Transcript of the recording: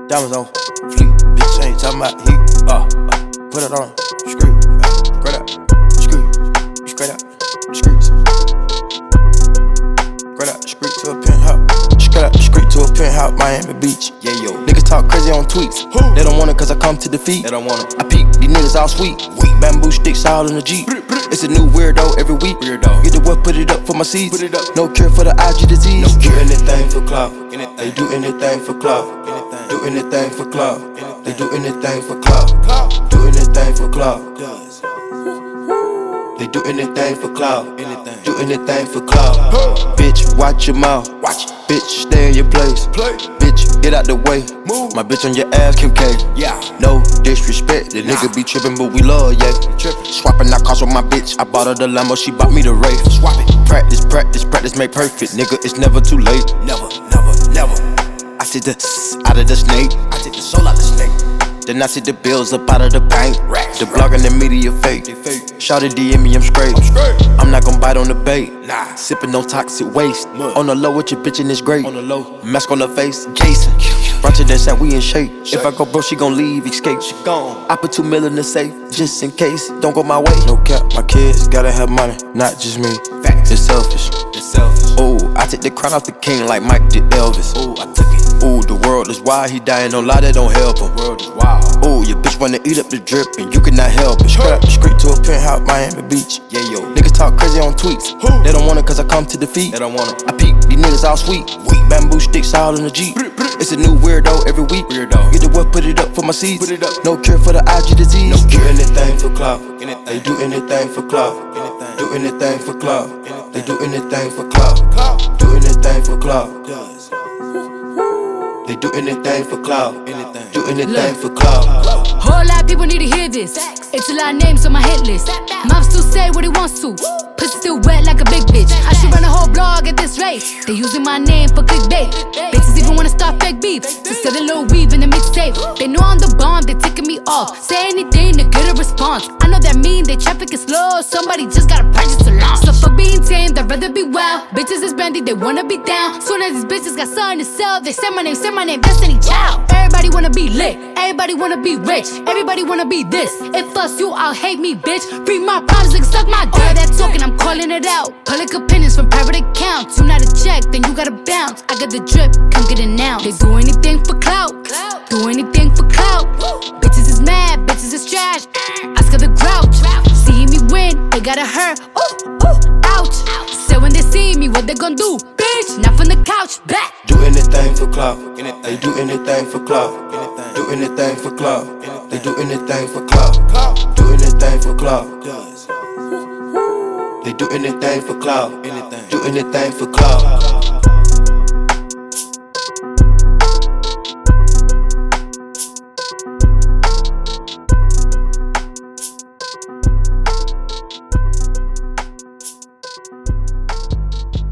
Diamonds on fleek, bitch ain't talking about heat. Put it on, screw, straight up, screw, straight up, screws. Straight up, street to a penthouse. Straight up, street to a penthouse, Miami Beach. Yeah, yo. Niggas talk crazy on tweets. They don't want it cause I come to defeat. They don't want it. I peek, these niggas all sweet. Bamboo sticks all in the Jeep. It's a new weirdo every week. Get the what, put it up for my seeds. No cure for the IG disease. No Do cure. anything for clout. Anything. They do anything for clout. Anything. Do anything for clout. Anything. They do anything for clout. Do anything for clout. They do anything for clout. Anything. Do anything for clout. Bitch, watch your mouth. Watch it. Bitch, stay in your place. Play. Bitch, get out the way. Move. My bitch on your ass, Kim K. Yeah. No disrespect, the nigga be trippin', but we love, yeah. Trippin'. Swapping out cars with my bitch. I bought her the Lambo, she bought me the Wraith. Swap it. Practice, practice, practice, make perfect. Nigga, it's never too late. Never, never, never. I see the out of the snake. I take the soul out the snake. Then I see the bills up out of the bank. Racks, The blog and the media fake. They fake. Shawty DM me, I'm straight. Straight. I'm not gon' bite on the bait. Nah. Sippin' no toxic waste. Mud. On the low with your bitch and it's great. On the low. Mask on the face, Jason. Brunch that said we in shape. If I go broke, she gon' leave, escape. She Gone. I put 2 mil in the safe, just in case. Don't go my way. No cap, my kids gotta have money, not just me. Facts. It's selfish. It's selfish. Ooh, I take the crown off the king like Mike did Elvis. Ooh, I took it. Ooh, the world is wild, he dying, don't lie, that don't help him. World is wild. Ooh, your bitch wanna eat up the drip and you cannot help it. Straight up, street to a penthouse, Miami Beach. Yeah, yo. Niggas talk crazy on tweets. They don't want it cause I come to defeat. They don't want it. I peek, these niggas all sweet. Bamboo sticks all in the Jeep. It's a new weirdo every week. Weirdo. Get the what, put it up for my seeds. Put it up. No cure for the IG disease. No Do cure. anything for clout. Anything. They do anything for clout. Anything. Do anything for clout. Anything. They do anything for clout. Clout. Do anything for clout. Does. They do anything for clout. Anything. Do anything for clout. Whole lot of people need to hear this. It's a lot of names on my hit list. Mouth still say what he wants to. Pussy still wet like a big bitch. I should run a whole blog at this rate. They using my name for clickbait. Bitches even wanna start fake beef. To sell a little weave in the mixtape. They know I'm the bomb, they ticking me off. Say anything to get a response. I know that mean they traffic is slow. Somebody just gotta purchase to launch. So fuck being tamed, I'd rather be wild. Bitches is brandy, they wanna be down. Soon as these bitches got something to sell, they say my name, Destiny Child. Everybody wanna be lit, everybody wanna be rich. Everybody wanna be this. If fuss you, I'll hate me, bitch. Read my problems, like suck my dick. All that talking, I'm calling it out. Public opinions from private accounts. You not a check, then you gotta bounce. I got the drip, come get it now. They do anything for clout, do anything for clout. Bitches is mad, bitches is trash. Ask her the grouch. See me win, they gotta hurt. Ooh, ooh, ouch. So when they see me, what they gon' do? Bitch, not from the couch, back. Do anything for clout. Anything. They do anything for clout. Anything. Do anything for clout. Anything. They do anything for clout. Clout. Do anything for clout. Does. They do anything for clout. Anything. Do anything for clout.